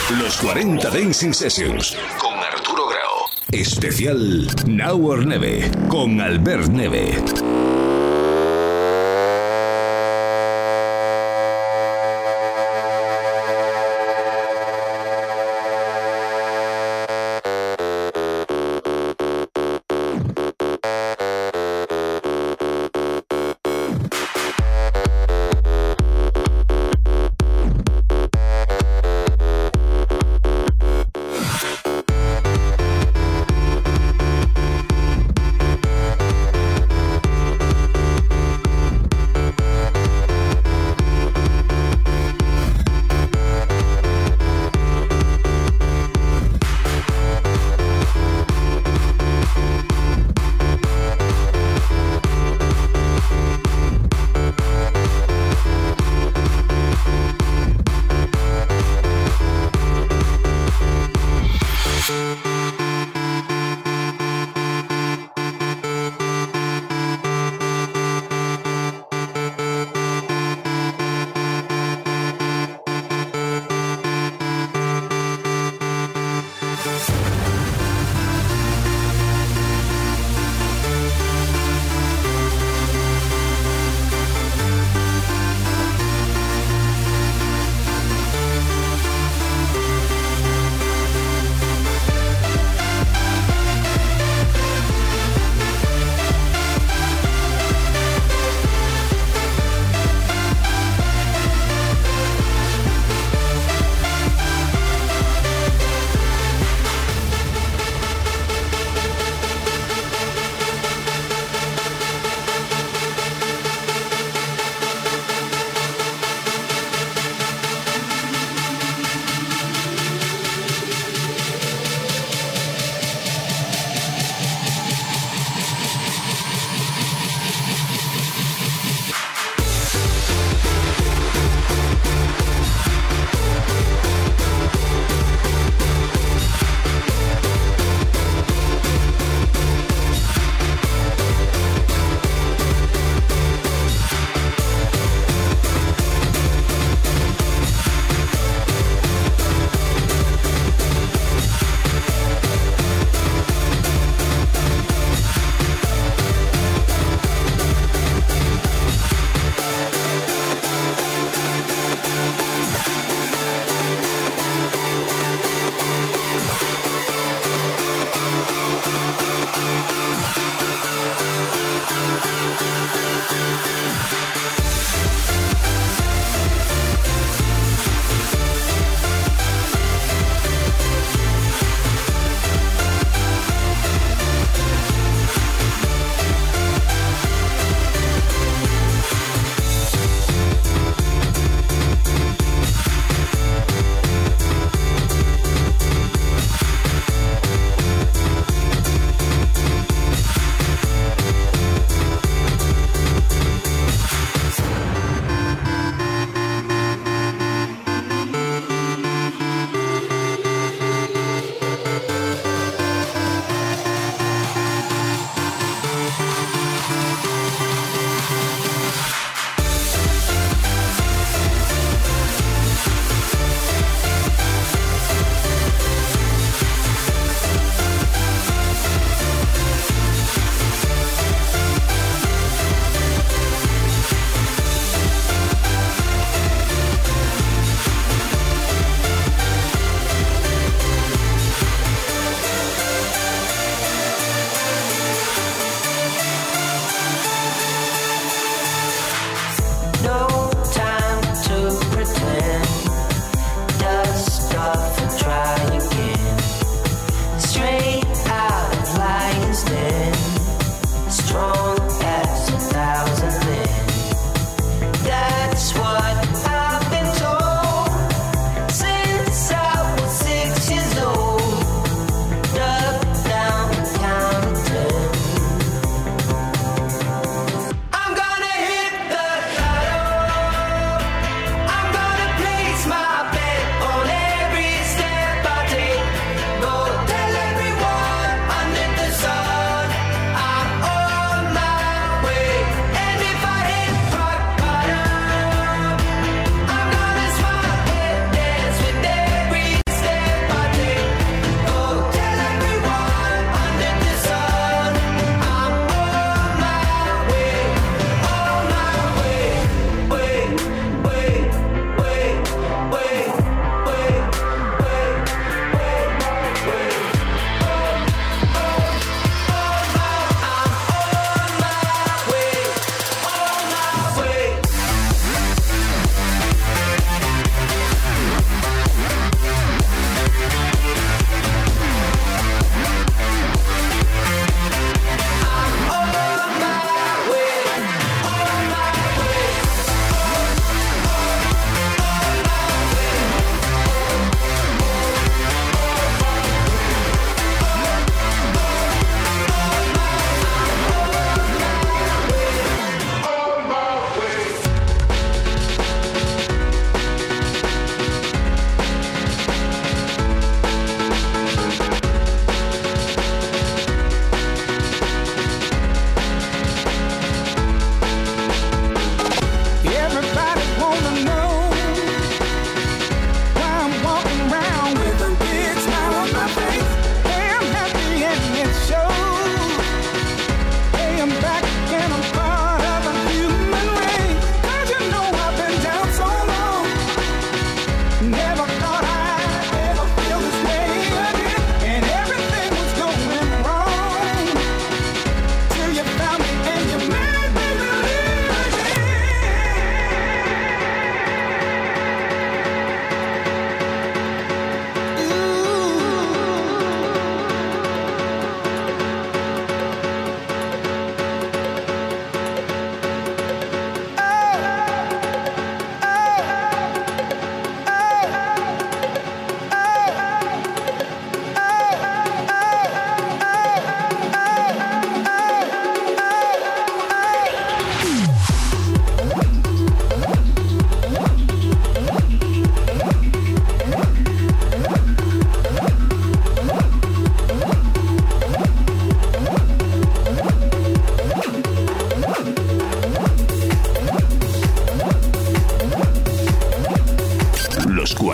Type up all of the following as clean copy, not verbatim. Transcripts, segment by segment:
Los 40 Dancing Sessions con Arturo Grau. Especial Now or Never con Albert Neve.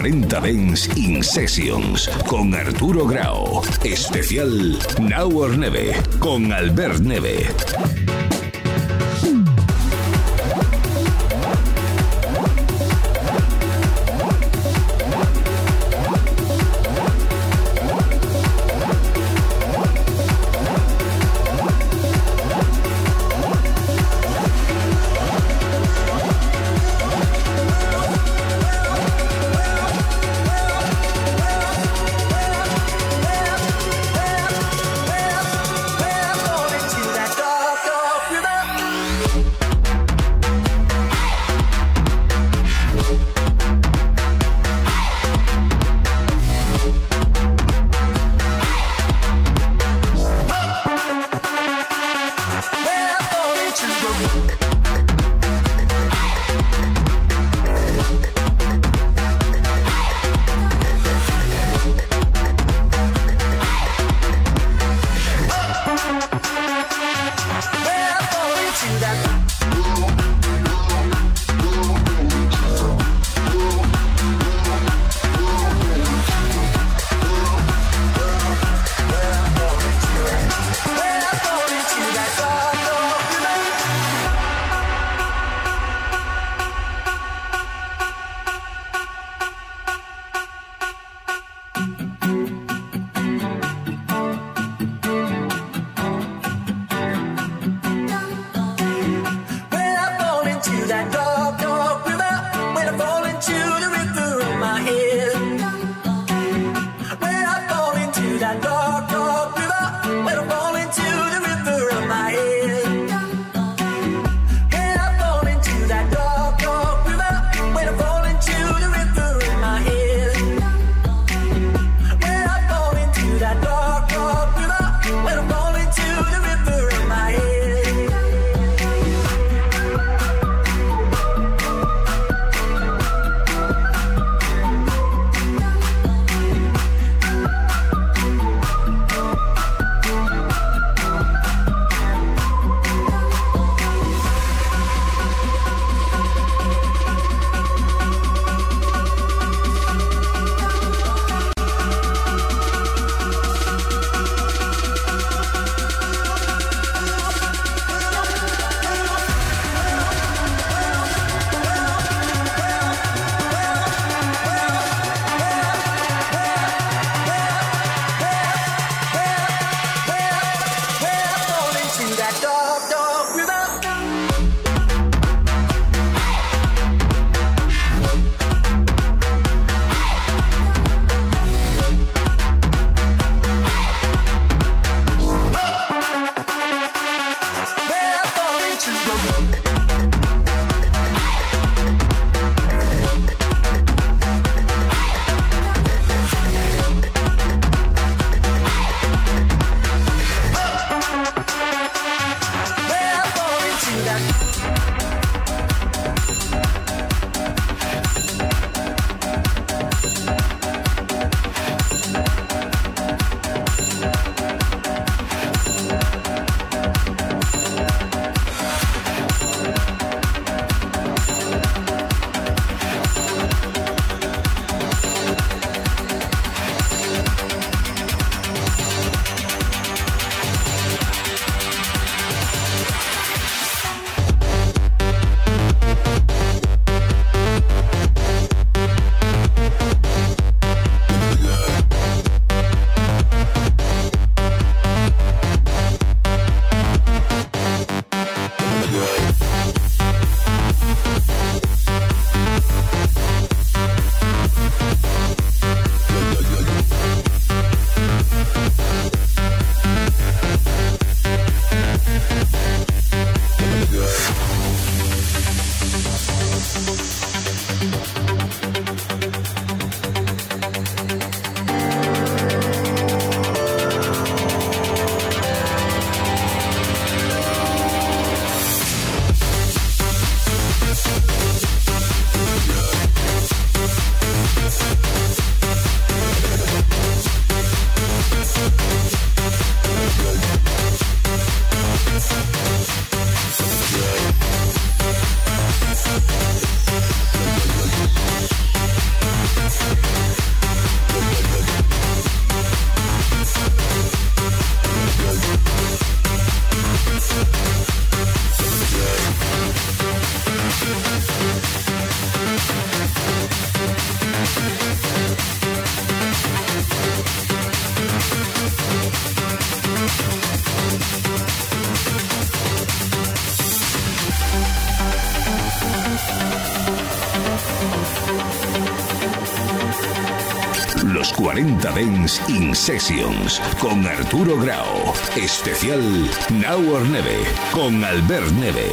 40 Dance in Sessions con Arturo Grau. Especial Now or Never con Albert Neve. We're going to that dark 40 Dance in Sessions con Arturo Grau. Especial Now or Never con Albert Neve.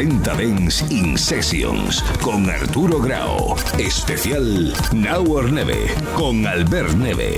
40 Dance in Sessions con Arturo Grau. Especial Now or Never con Albert Neve.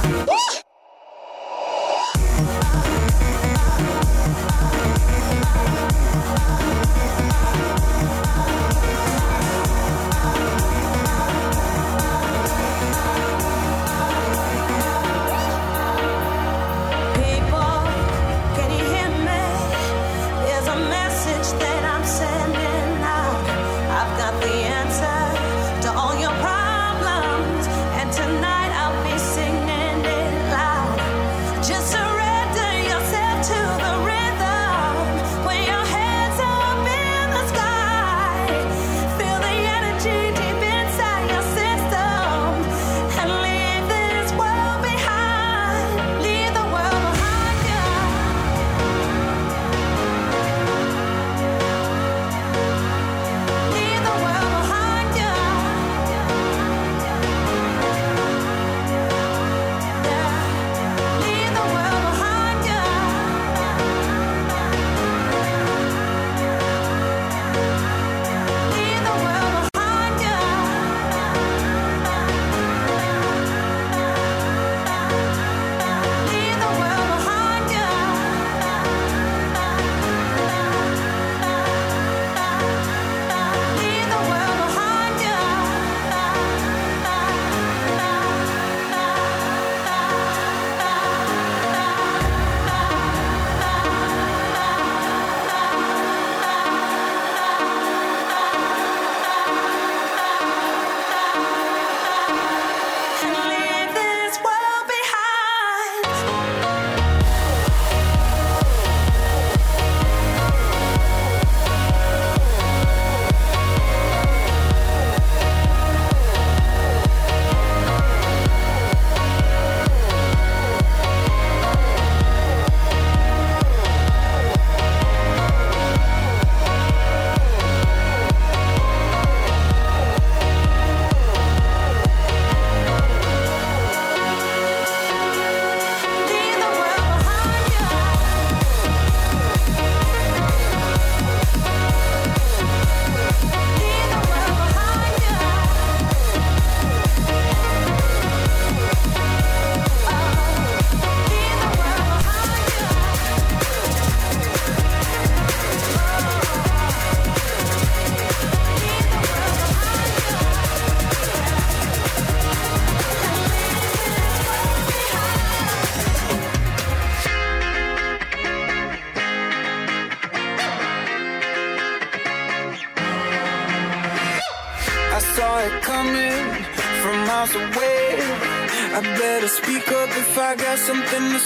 Something to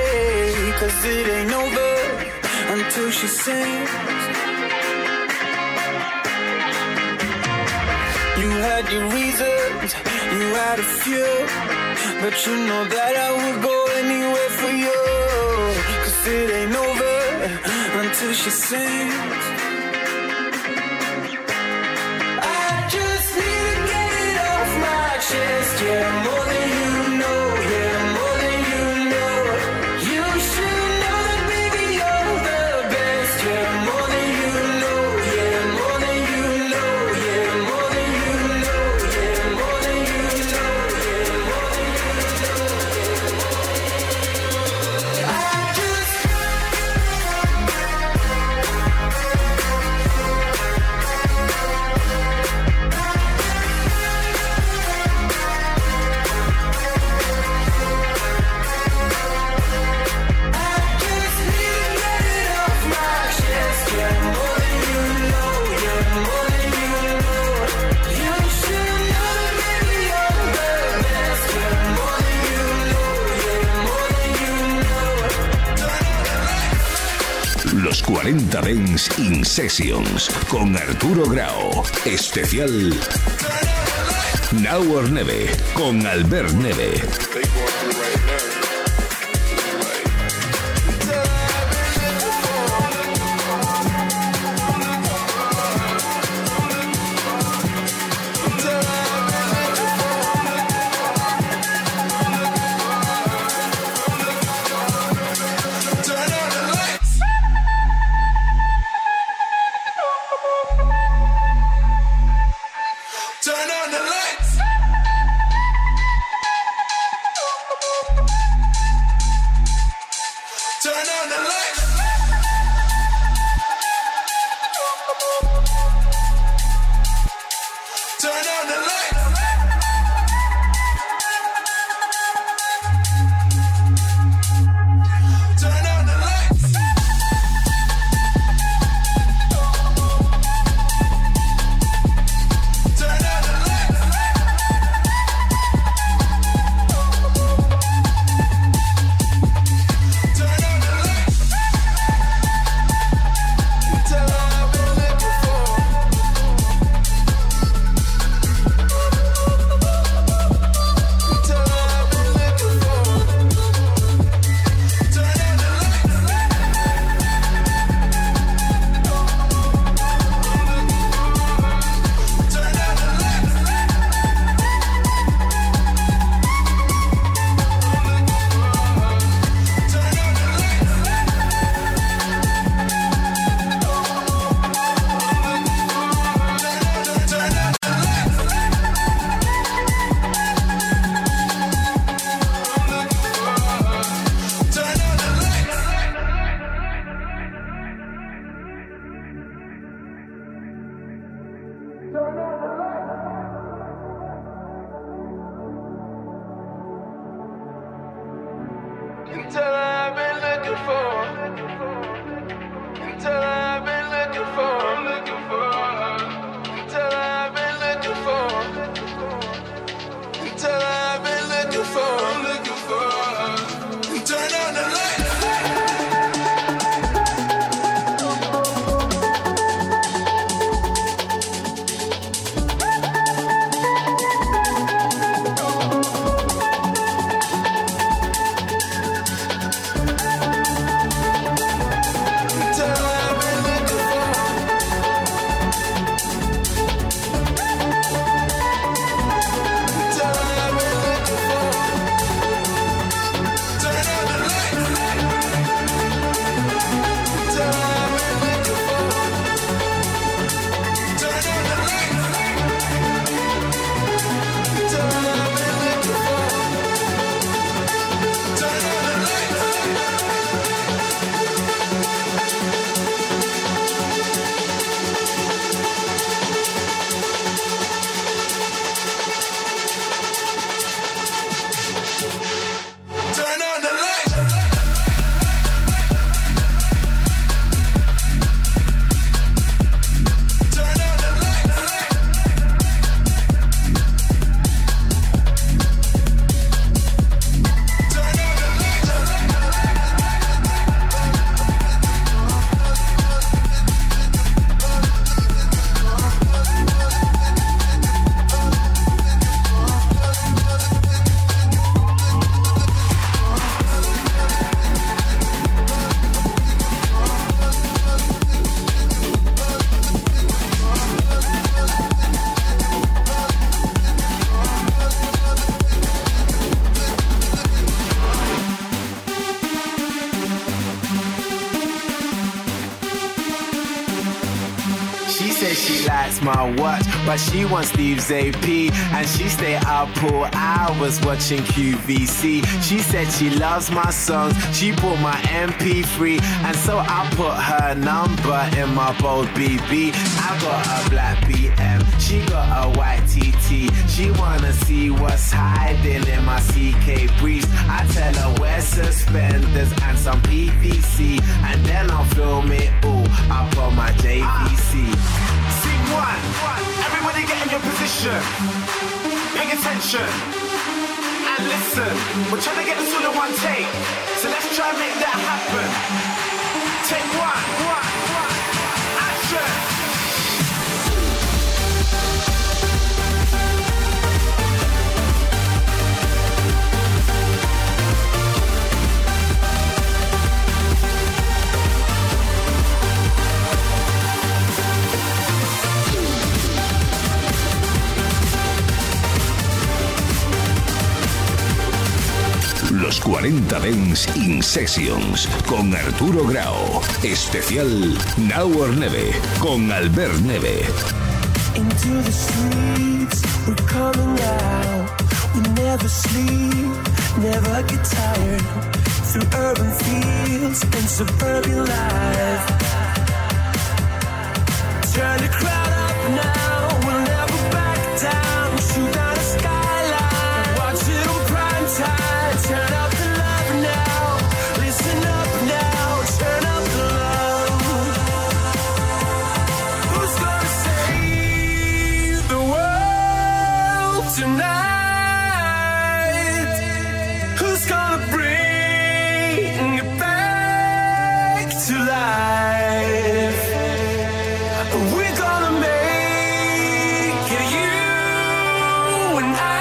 say, 'cause it ain't over until she sings. You had your reasons, you had a few, but you know that I would go anywhere for you, 'cause it ain't over until she sings. I just need to get it off my chest, yeah, more than you know, yeah, more than Los 40 Dance in Sessions con Arturo Grau. Especial Now or Never con Albert Neve. My watch, but she wants Steve's AP, and she stay up for hours watching QVC. She said she loves my songs, she bought my MP3, and so I put her number in my bold BB. I got a black BM, she got a white TT. She wanna see what's hiding in my CK briefs. I tell her wear suspenders and some PVC, and then I'll film it all up on my JVC. One. Everybody get in your position. Pay attention and listen. We're trying to get this all in one take, so let's try and make that happen. Take one. Action. Los 40 Dance in Sessions con Arturo Grau. Especial Now or Never con Albert Neve. Into the streets, we're coming out. We never sleep, never get tired. Through urban fields and suburban life. Turn the crowd up now, we'll never back down. Shoot down a skyline, watch it on prime time. Turn up the love now, listen up now, turn up the love. Who's gonna save the world tonight? Who's gonna bring it back to life? We're gonna make it, you and I.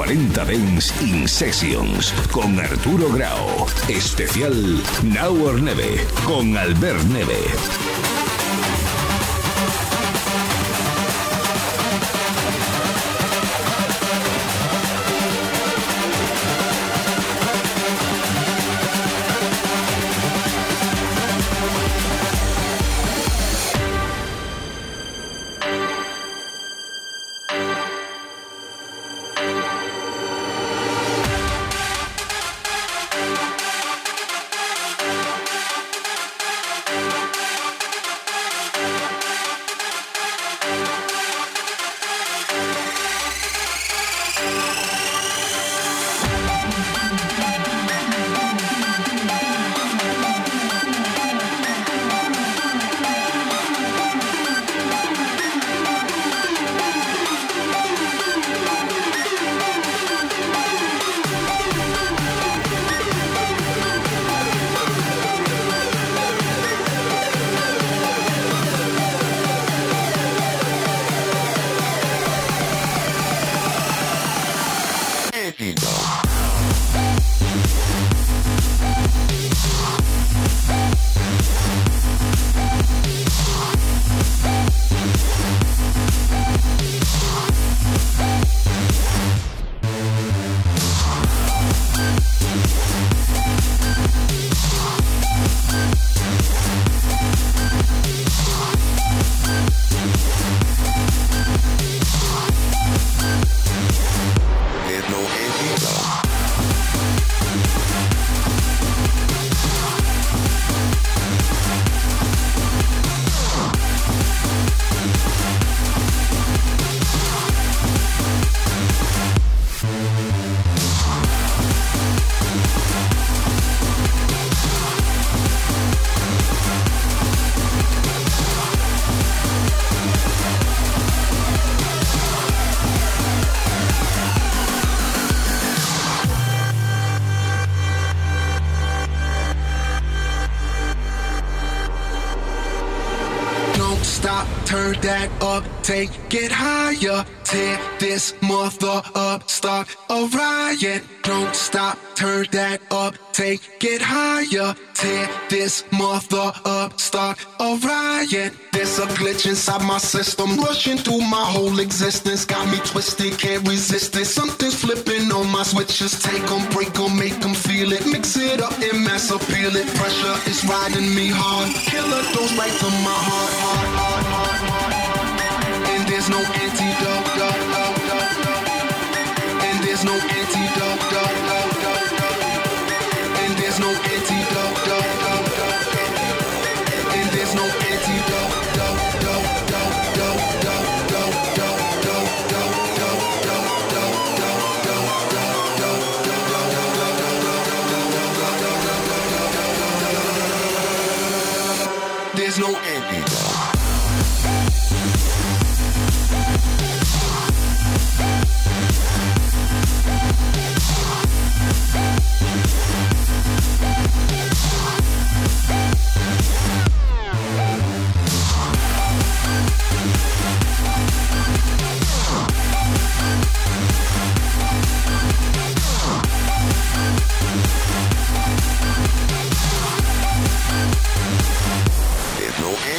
40 Dance in Sessions con Arturo Grau. Especial Now or Never con Albert Neve. Turn that up, take it higher. Tear this mother up, start a riot. Don't stop, turn that up, take it higher. Tear this mother up, start a riot. There's a glitch inside my system, rushing through my whole existence. Got me twisted, can't resist it. Something's flipping on my switches. Take them, break them, make them feel it. Mix it up and mass appeal it. Pressure is riding me hard. Killer goes right to my heart. And there's no antidote, and there's no antidote, and there's no antidote, and there's no antidote. There's no antidote. There's no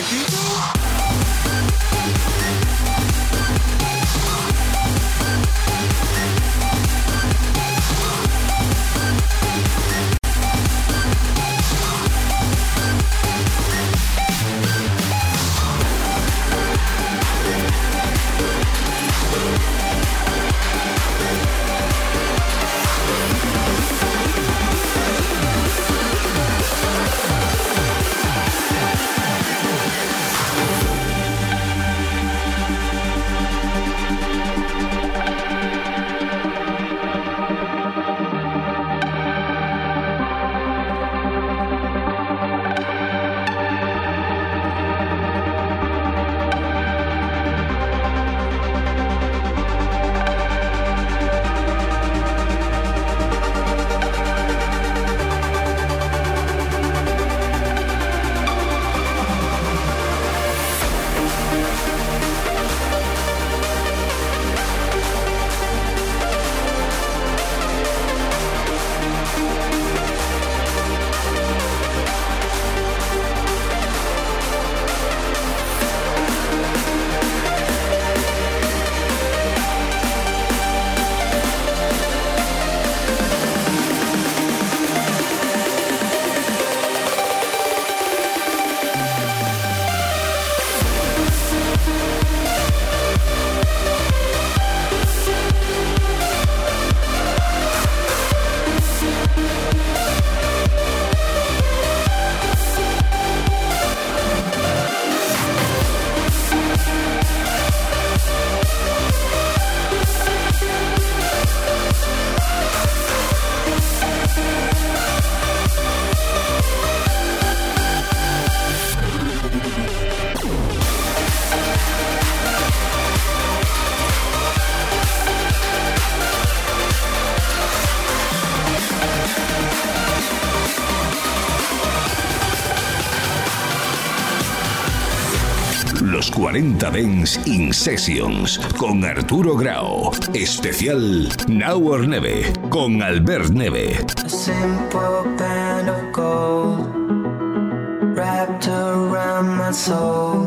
40 Dance in Sessions con Arturo Grau. Especial Now or Never con Albert Neve. A simple band of gold wrapped around my soul.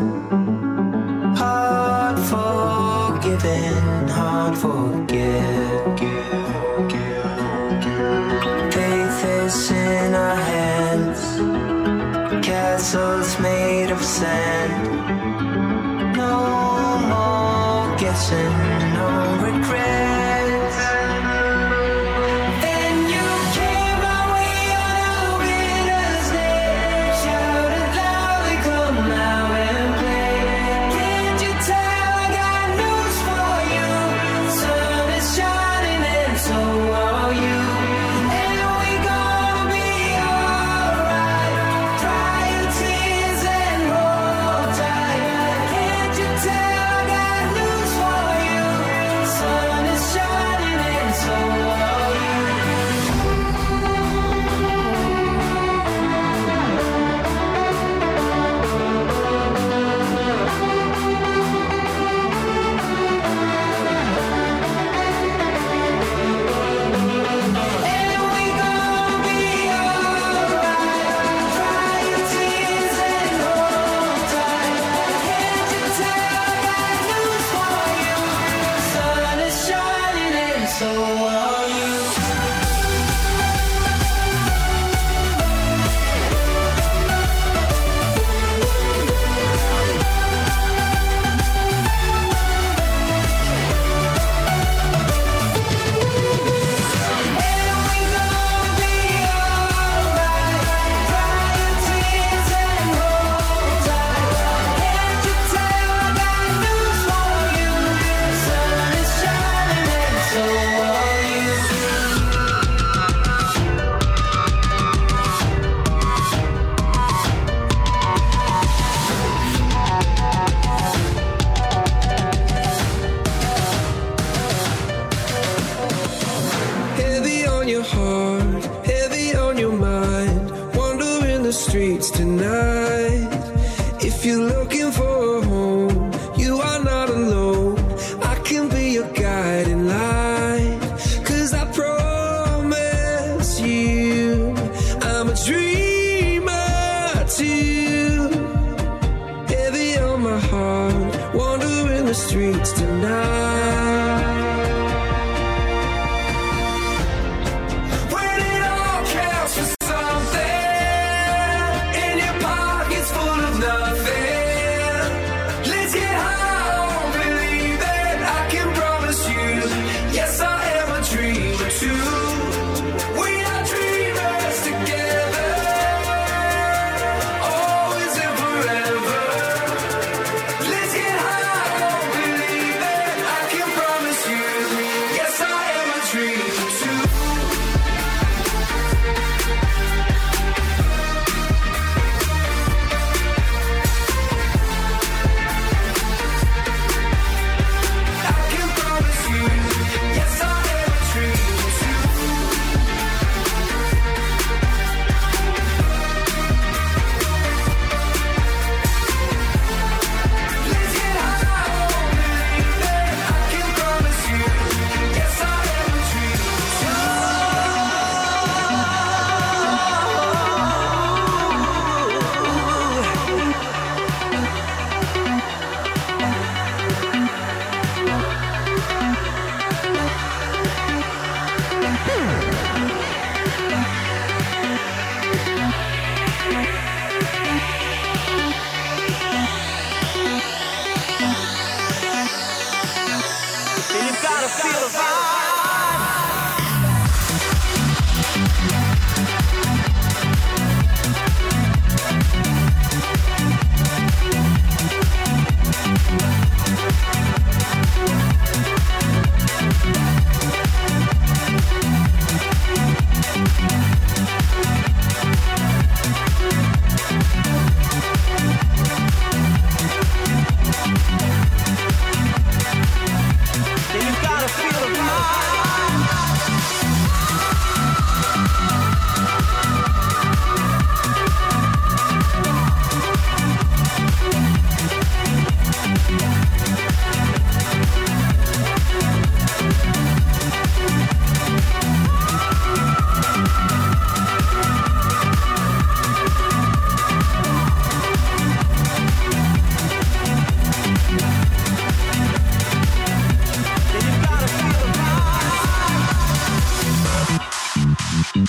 Hard forgiven, hard forget. Faith is in our hands, castles made of sand. No more guessing, no regrets.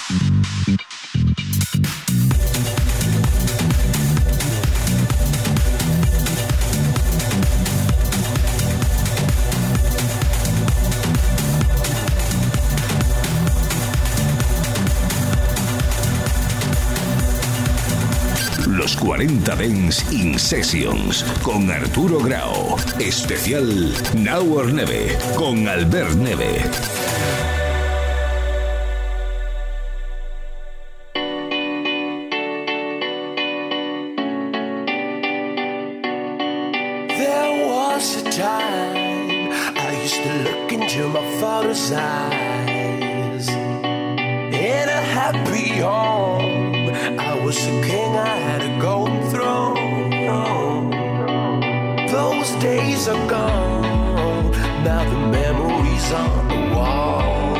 Los 40 Dance in Sessions con Arturo Grau. Especial Now or Never con Albert Neve. There was a time I used to look into my father's eyes. In a happy home I was a king, I had a golden throne. Those days are gone, now the memories on the wall.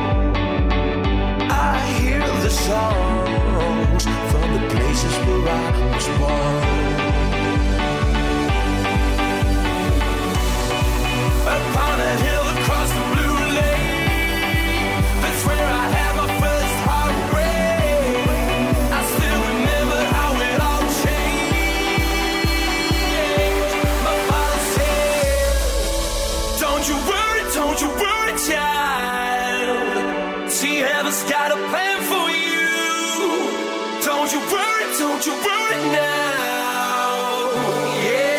I hear the songs from the places where I was born. Upon a hill across the blue lake, that's where I had my first heartbreak. Don't you worry, child. See, heaven's got a plan for you. Don't you worry now. Yeah.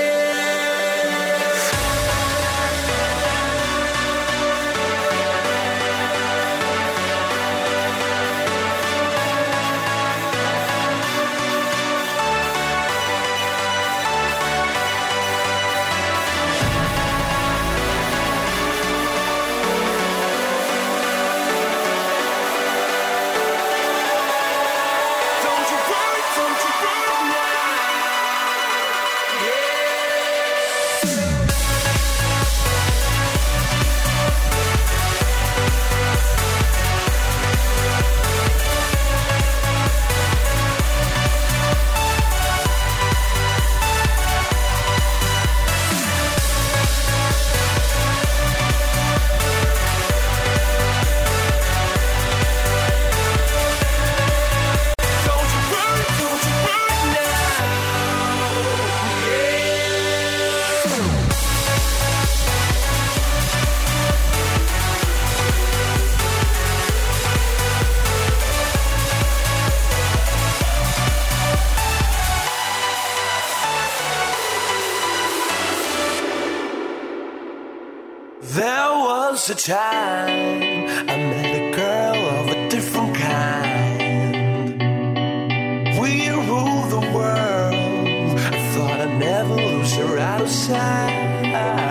A time I met a girl of a different kind. We ruled the world. I thought I'd never lose her out of sight.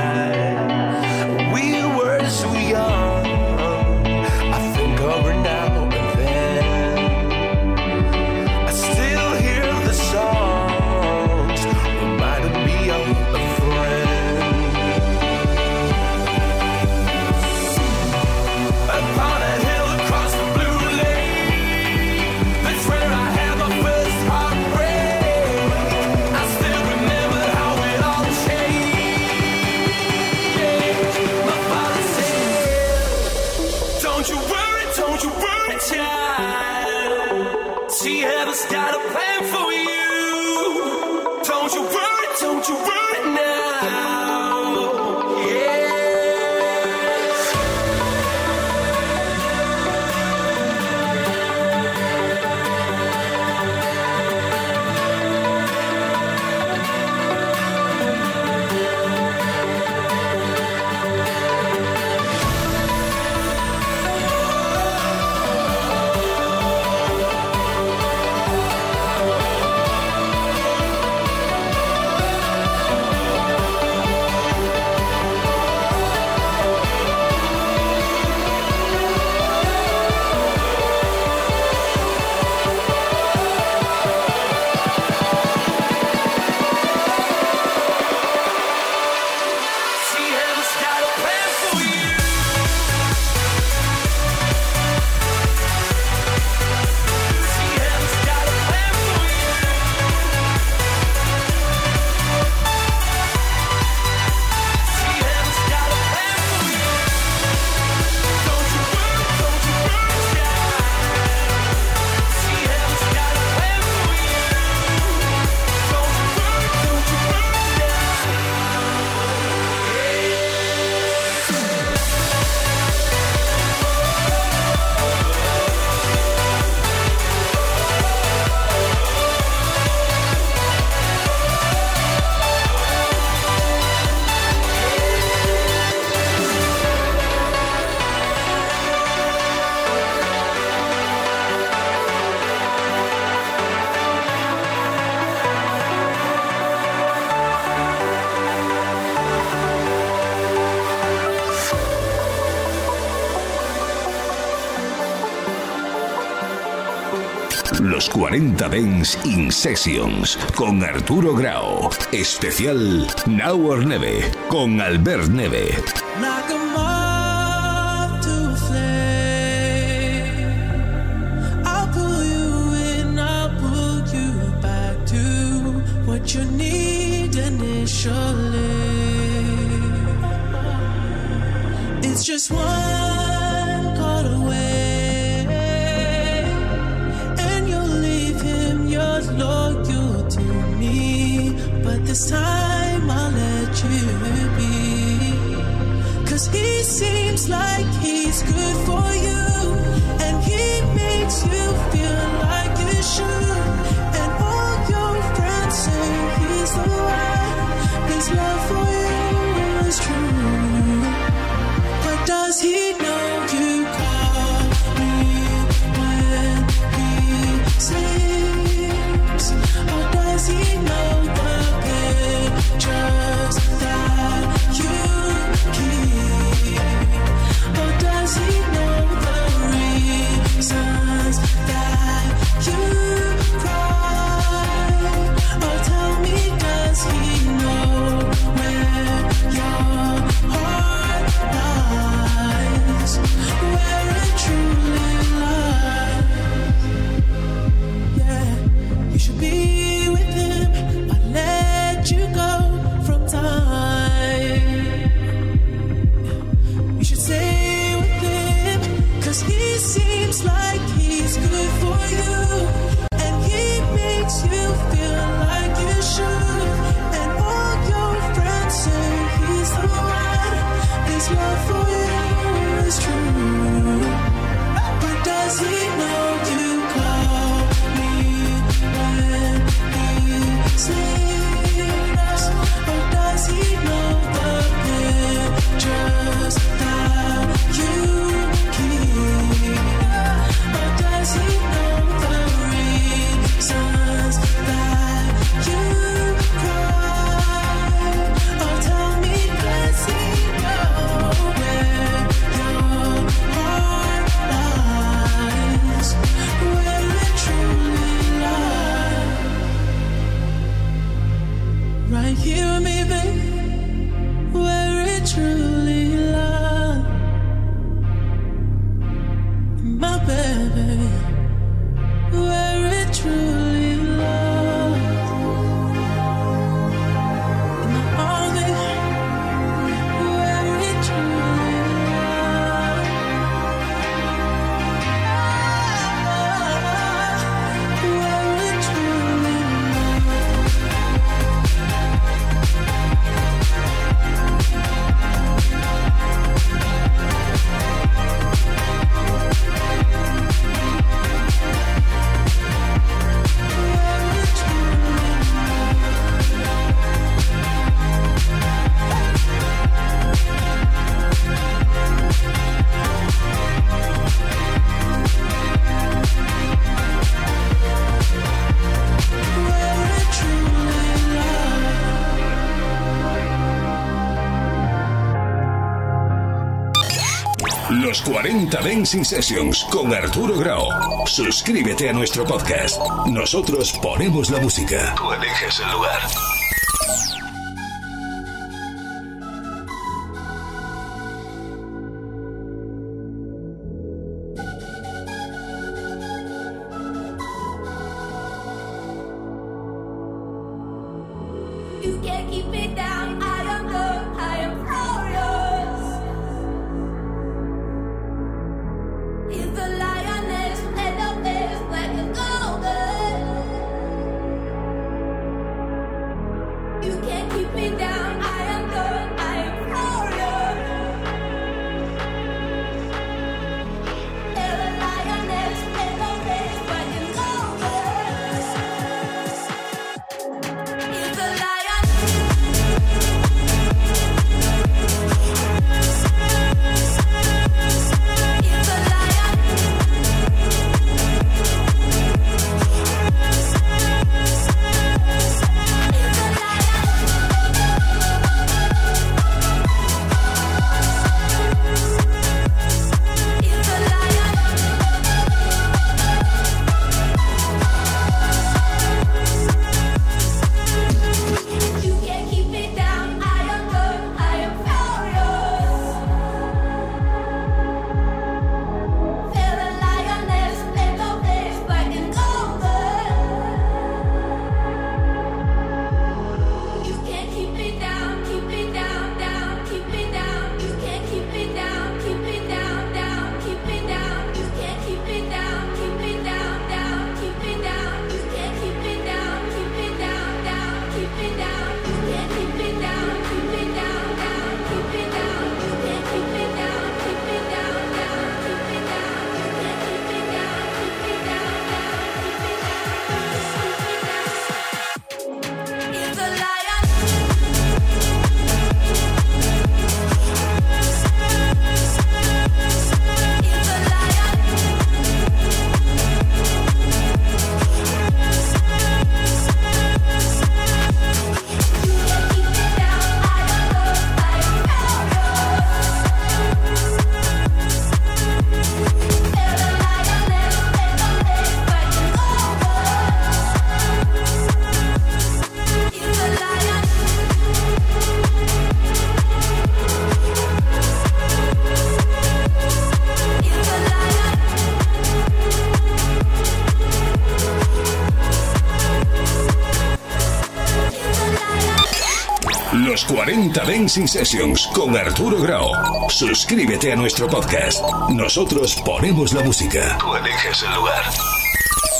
We were so young. I think of her now and then. I still hear the songs reminding me of a friend. Upon a hill across the blue lake, that's where I had my first heartbreak. I still remember how it all changed. My father said, don't you worry, child. See, heaven's got a plan for you. Don't you worry now. Yeah. Los 40 Dance in Sessions con Arturo Grau. Especial Now or Never con Albert Neve. Like a moth to a flame, I'll pull you in, I'll pull you back to what you need initially. It's just one call away, and you'll leave him, you're loyal to me, but this time I'll let you be. 'Cause he seems like he's good for you, and he makes you feel like you should. And all your friends say he's the one, his love for you is true. But does he know you call me when he sleeps? Or does he know the pictures that you keep? Or does he know the reasons that you cry? Or tell me, does he know where your heart lies? Where it truly lies? Yeah, you should be with him. I let you go from time. You should stay with him, 'cause he seems like he's good for you, and he makes you feel like you should. And all your friends say he's the one, his love for you is true. But does he know you call me when he sleeps? Or does he know the pictures that you keep? Or does he know the reasons that you cry? Or tell me, does he know where your heart lies? Where it truly lies? Right here with me, babe, where it truly lies. My baby, where it truly lies. In my arms, baby, where it truly lies. Where it truly Los 40 Dancing Sessions con Arturo Grau. Suscríbete a nuestro podcast. Nosotros ponemos la música. Tú eliges el lugar. You can't keep me down. I am done. I am furious. He's the lioness and the beast like a golden. You can't keep me down. I am done. I am furious. He's the lioness and the beast like a golden. He's the lion. Los 40 Dancing Sessions con Arturo Grau. Suscríbete a nuestro podcast. Nosotros ponemos la música. Tú eliges el lugar.